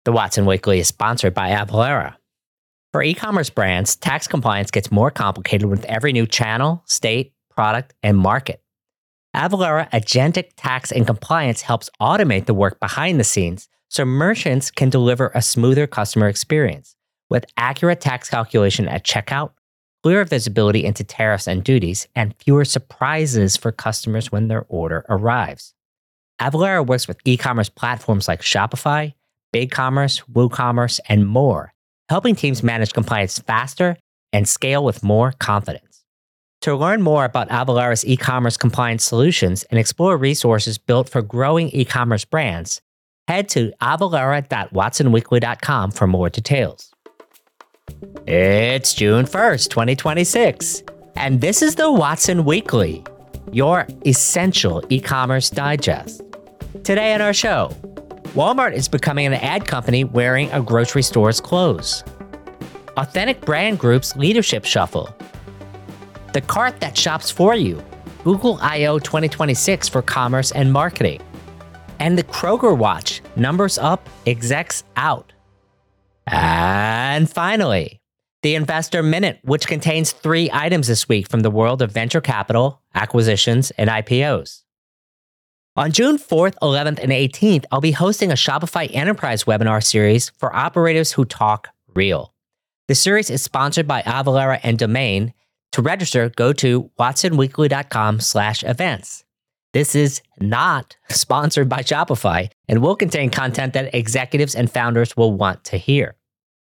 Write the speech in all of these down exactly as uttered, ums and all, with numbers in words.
The Watson Weekly is sponsored by Avalara. For e-commerce brands, tax compliance gets more complicated with every new channel, state, product, and market. Avalara Agentic Tax and Compliance helps automate the work behind the scenes so merchants can deliver a smoother customer experience with accurate tax calculation at checkout, clear visibility into tariffs and duties, and fewer surprises for customers when their order arrives. Avalara works with e-commerce platforms like Shopify, BigCommerce, WooCommerce, and more, helping teams manage compliance faster and scale with more confidence. To learn more about Avalara's e-commerce compliance solutions and explore resources built for growing e-commerce brands, head to avalara dot watson weekly dot com for more details. It's June first, twenty twenty-six, and this is the Watson Weekly, your essential e-commerce digest. Today on our show, Walmart is becoming an ad company wearing a grocery store's clothes. Authentic Brand Group's leadership shuffle. The cart that shops for you, Google I O twenty twenty-six for commerce and marketing. And the Kroger Watch, numbers up, execs out. And finally, the Investor Minute, which contains three items this week from the world of venture capital, acquisitions, and I P Os. On June fourth, eleventh, and eighteenth, I'll be hosting a Shopify Enterprise webinar series for operators who talk real. The series is sponsored by Avalara and Domain. To register, go to watson weekly dot com slash events. This is not sponsored by Shopify and will contain content that executives and founders will want to hear.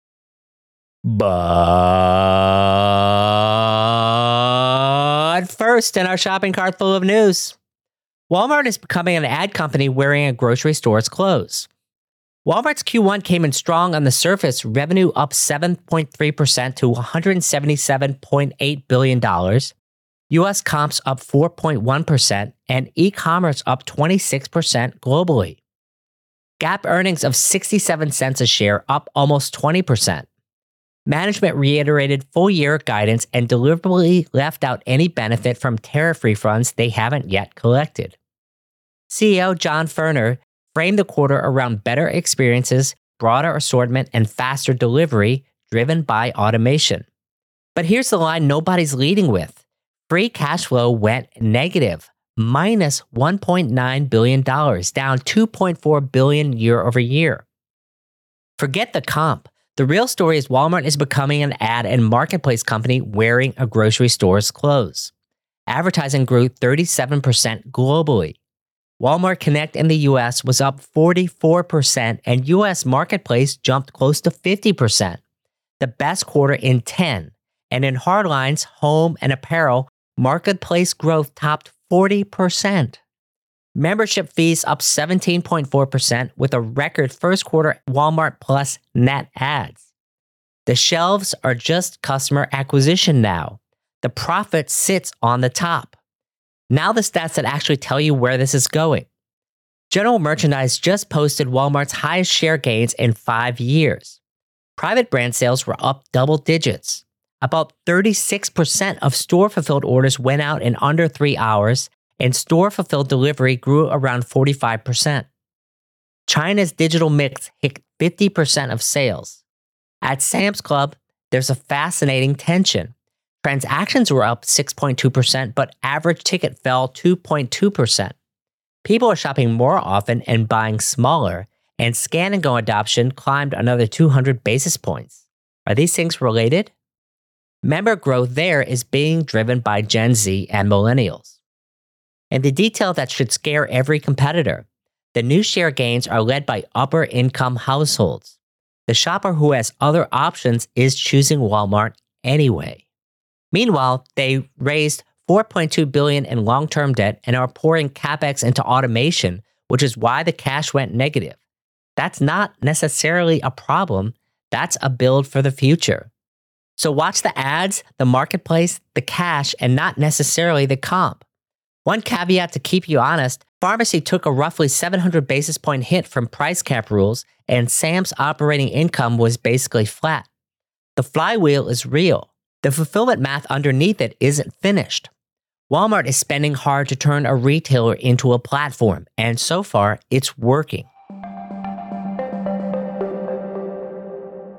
But first, in our shopping cart full of news, Walmart is becoming an ad company wearing a grocery store's clothes. Walmart's Q one came in strong on the surface, revenue up seven point three percent to one hundred seventy-seven point eight billion dollars, U S comps up four point one percent, and e-commerce up twenty-six percent globally. GAAP earnings of sixty-seven cents a share, up almost twenty percent. Management reiterated full-year guidance and deliberately left out any benefit from tariff refunds they haven't yet collected. C E O John Furner framed the quarter around better experiences, broader assortment, and faster delivery driven by automation. But here's the line nobody's leading with. Free cash flow went negative, minus one point nine billion dollars, down two point four billion dollars year over year. Forget the comp. The real story is Walmart is becoming an ad and marketplace company wearing a grocery store's clothes. Advertising grew thirty-seven percent globally. Walmart Connect in the U S was up forty-four percent, and U S Marketplace jumped close to fifty percent, the best quarter in ten. And in hardlines, home, and apparel, marketplace growth topped forty percent. Membership fees up seventeen point four percent with a record first quarter Walmart Plus net adds. The shelves are just customer acquisition now. The profit sits on the top. Now the stats that actually tell you where this is going. General Merchandise just posted Walmart's highest share gains in five years. Private brand sales were up double digits. About thirty-six percent of store-fulfilled orders went out in under three hours, and store-fulfilled delivery grew around forty-five percent. China's digital mix hit fifty percent of sales. At Sam's Club, there's a fascinating tension. Transactions were up six point two percent, but average ticket fell two point two percent. People are shopping more often and buying smaller, and Scan and Go adoption climbed another two hundred basis points. Are these things related? Member growth there is being driven by Gen Z and millennials. And the detail that should scare every competitor. The new share gains are led by upper-income households. The shopper who has other options is choosing Walmart anyway. Meanwhile, they raised four point two billion dollars in long-term debt and are pouring CapEx into automation, which is why the cash went negative. That's not necessarily a problem. That's a build for the future. So watch the ads, the marketplace, the cash, and not necessarily the comp. One caveat to keep you honest, pharmacy took a roughly seven hundred basis point hit from price cap rules, and Sam's operating income was basically flat. The flywheel is real. The fulfillment math underneath it isn't finished. Walmart is spending hard to turn a retailer into a platform, and so far, it's working.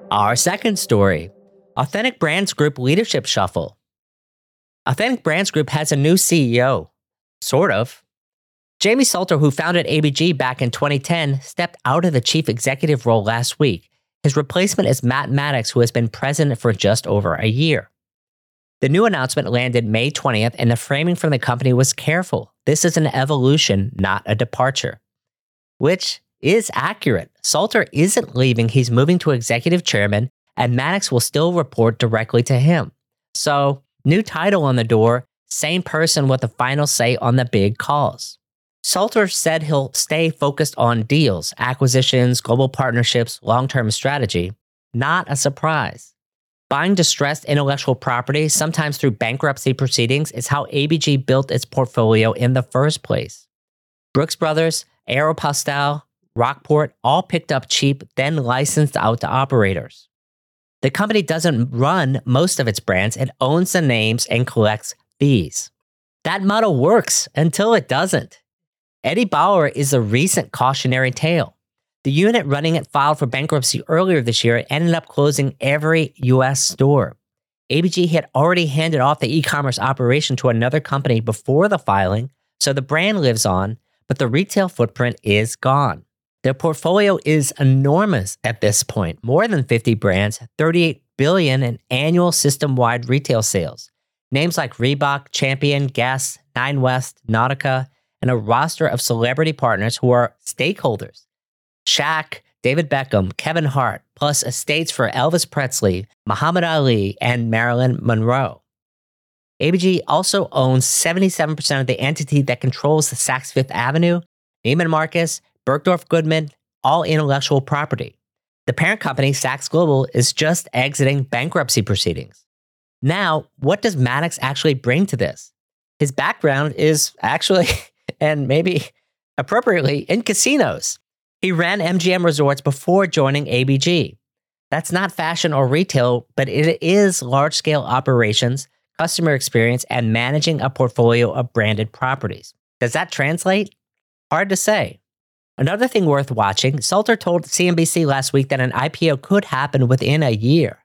Our second story, Authentic Brands Group leadership shuffle. Authentic Brands Group has a new C E O. Sort of. Jamie Salter, who founded A B G back in twenty ten, stepped out of the chief executive role last week. His replacement is Matt Maddox, who has been president for just over a year. The new announcement landed May twentieth, and the framing from the company was careful. This is an evolution, not a departure. Which is accurate. Salter isn't leaving, he's moving to executive chairman, and Maddox will still report directly to him. So, new title on the door, same person with the final say on the big calls. Salter said he'll stay focused on deals, acquisitions, global partnerships, long-term strategy. Not a surprise. Buying distressed intellectual property, sometimes through bankruptcy proceedings, is how A B G built its portfolio in the first place. Brooks Brothers, Aeropostale, Rockport all picked up cheap, then licensed out to operators. The company doesn't run most of its brands, it owns the names and collects fees. That model works until it doesn't. Eddie Bauer is a recent cautionary tale. The unit running it filed for bankruptcy earlier this year and ended up closing every U S store. A B G had already handed off the e-commerce operation to another company before the filing, so the brand lives on, but the retail footprint is gone. Their portfolio is enormous at this point, more than fifty brands, thirty-eight billion dollars in annual system-wide retail sales. Names like Reebok, Champion, Guess, Nine West, Nautica, and a roster of celebrity partners who are stakeholders. Shaq, David Beckham, Kevin Hart, plus estates for Elvis Presley, Muhammad Ali, and Marilyn Monroe. A B G also owns seventy-seven percent of the entity that controls the Saks Fifth Avenue, Neiman Marcus, Bergdorf Goodman, all intellectual property. The parent company, Saks Global, is just exiting bankruptcy proceedings. Now, what does Maddox actually bring to this? His background is actually, and maybe appropriately, in casinos. He ran M G M Resorts before joining A B G. That's not fashion or retail, but it is large-scale operations, customer experience, and managing a portfolio of branded properties. Does that translate? Hard to say. Another thing worth watching, Salter told C N B C last week that an I P O could happen within a year.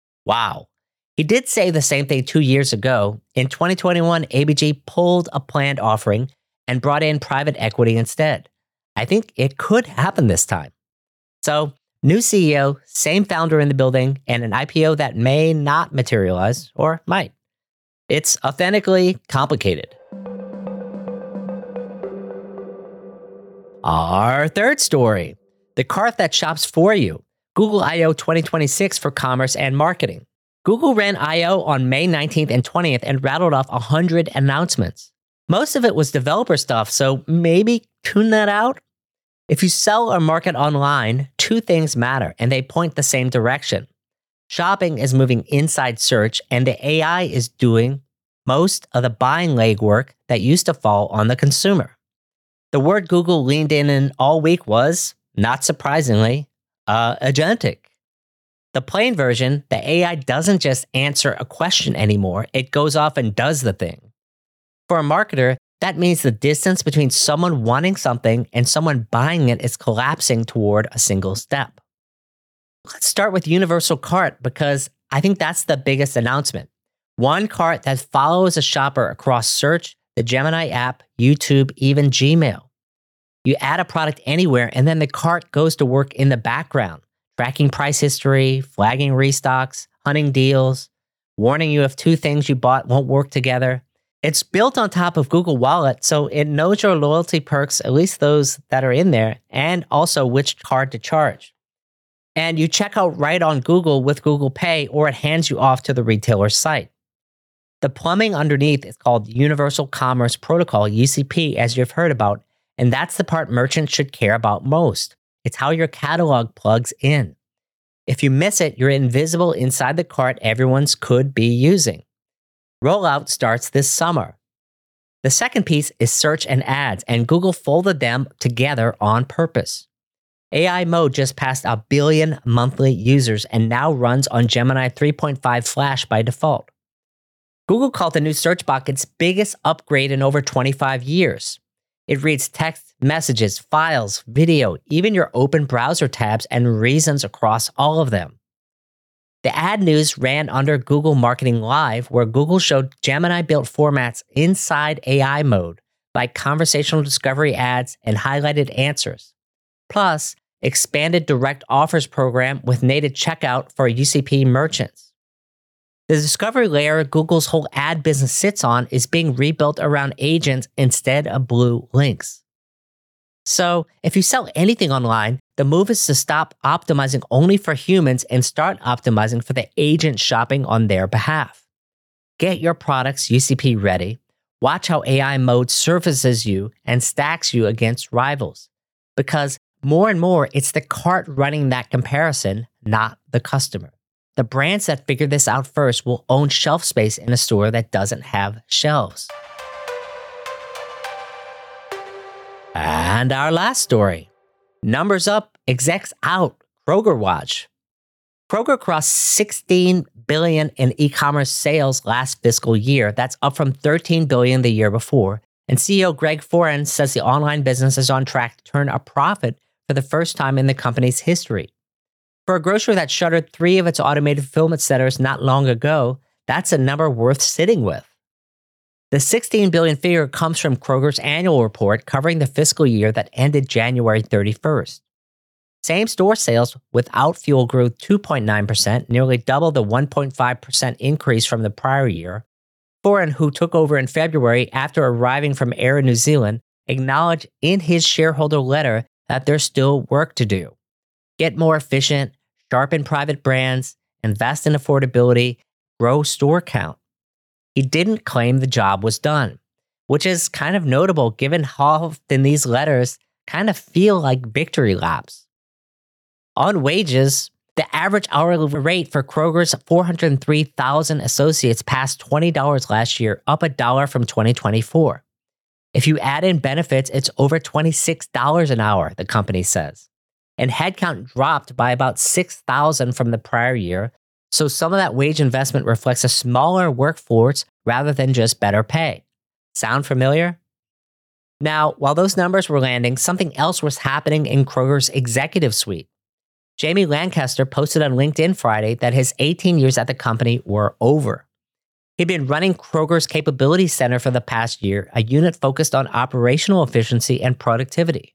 Wow. He did say the same thing two years ago. In twenty twenty-one, A B G pulled a planned offering and brought in private equity instead. I think it could happen this time. So, new C E O, same founder in the building, and an I P O that may not materialize, or might. It's authentically complicated. Our third story, the cart that shops for you, Google I O twenty twenty-six for commerce and marketing. Google ran I O on May nineteenth and twentieth and rattled off one hundred announcements. Most of it was developer stuff, so maybe tune that out. If you sell or market online, two things matter, and they point the same direction. Shopping is moving inside search, and the A I is doing most of the buying legwork that used to fall on the consumer. The word Google leaned in in all week was, not surprisingly, uh, agentic. The plain version, the A I doesn't just answer a question anymore, it goes off and does the thing. For a marketer, that means the distance between someone wanting something and someone buying it is collapsing toward a single step. Let's start with Universal Cart because I think that's the biggest announcement. One cart that follows a shopper across search, the Gemini app, YouTube, even Gmail. You add a product anywhere and then the cart goes to work in the background, tracking price history, flagging restocks, hunting deals, warning you if two things you bought won't work together. It's built on top of Google Wallet, so it knows your loyalty perks, at least those that are in there, and also which card to charge. And you check out right on Google with Google Pay, or it hands you off to the retailer's site. The plumbing underneath is called Universal Commerce Protocol, U C P, as you've heard about, and that's the part merchants should care about most. It's how your catalog plugs in. If you miss it, you're invisible inside the cart everyone's could be using. Rollout starts this summer. The second piece is search and ads, and Google folded them together on purpose. A I Mode just passed a billion monthly users and now runs on Gemini three point five Flash by default. Google called the new search box its biggest upgrade in over twenty-five years. It reads text, messages, files, video, even your open browser tabs and reasons across all of them. The ad news ran under Google Marketing Live, where Google showed Gemini-built formats inside A I mode, like conversational discovery ads and highlighted answers. Plus, expanded direct offers program with native checkout for U C P merchants. The discovery layer Google's whole ad business sits on is being rebuilt around agents instead of blue links. So, if you sell anything online, the move is to stop optimizing only for humans and start optimizing for the agent shopping on their behalf. Get your products U C P ready. Watch how A I mode surfaces you and stacks you against rivals. Because more and more, it's the cart running that comparison, not the customer. The brands that figure this out first will own shelf space in a store that doesn't have shelves. And our last story. Numbers up, execs out, Kroger watch. Kroger crossed sixteen billion dollars in e-commerce sales last fiscal year. That's up from thirteen billion dollars the year before. And C E O Greg Foran says the online business is on track to turn a profit for the first time in the company's history. For a grocer that shuttered three of its automated fulfillment centers not long ago, that's a number worth sitting with. The sixteen billion dollars figure comes from Kroger's annual report covering the fiscal year that ended January thirty-first. Same-store sales without fuel grew two point nine percent, nearly double the one point five percent increase from the prior year. Foran, who took over in February after arriving from Air New Zealand, acknowledged in his shareholder letter that there's still work to do. Get more efficient, sharpen private brands, invest in affordability, grow store count. He didn't claim the job was done, which is kind of notable given how often these letters kind of feel like victory laps. On wages, the average hourly rate for Kroger's four hundred three thousand associates passed twenty dollars last year, up a dollar from twenty twenty-four. If you add in benefits, it's over twenty-six dollars an hour, the company says. And headcount dropped by about six thousand from the prior year, so some of that wage investment reflects a smaller workforce rather than just better pay. Sound familiar? Now, while those numbers were landing, something else was happening in Kroger's executive suite. Jamie Lancaster posted on LinkedIn Friday that his eighteen years at the company were over. He'd been running Kroger's Capability Center for the past year, a unit focused on operational efficiency and productivity.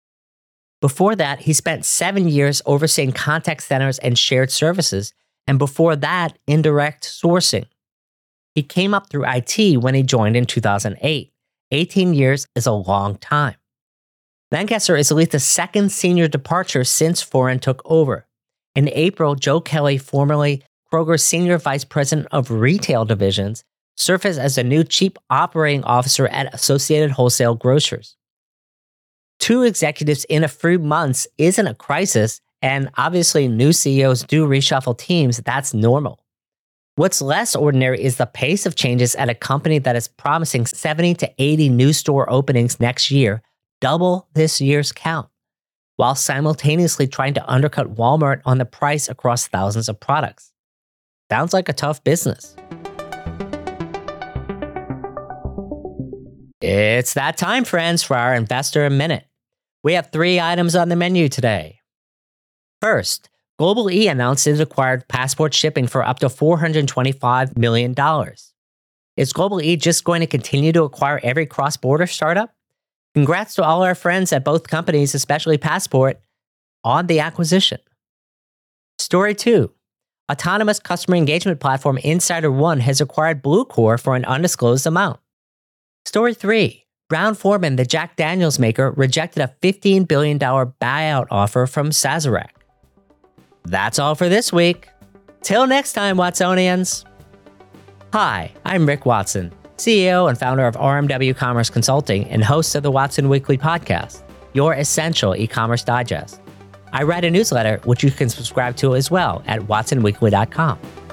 Before that, he spent seven years overseeing contact centers and shared services, and before that, indirect sourcing. He came up through I T when he joined in two thousand eight. eighteen years is a long time. Lancaster is at least the second senior departure since Foran took over. In April, Joe Kelly, formerly Kroger's Senior Vice President of Retail Divisions, surfaced as the new Chief Operating Officer at Associated Wholesale Grocers. Two executives in a few months isn't a crisis, and obviously new C E Os do reshuffle teams. That's normal. What's less ordinary is the pace of changes at a company that is promising seventy to eighty new store openings next year, double this year's count, while simultaneously trying to undercut Walmart on the price across thousands of products. Sounds like a tough business. It's that time, friends, for our Investor Minute. We have three items on the menu today. First, Global E announced it acquired Passport Shipping for up to four hundred twenty-five million dollars. Is Global E just going to continue to acquire every cross-border startup? Congrats to all our friends at both companies, especially Passport, on the acquisition. Story two. Autonomous customer engagement platform Insider One has acquired Bluecore for an undisclosed amount. Story three. Brown-Forman, the Jack Daniels maker, rejected a fifteen billion dollars buyout offer from Sazerac. That's all for this week. Till next time, Watsonians. Hi, I'm Rick Watson, C E O and founder of R M W Commerce Consulting and host of the Watson Weekly Podcast, your essential e-commerce digest. I write a newsletter, which you can subscribe to as well at watson weekly dot com.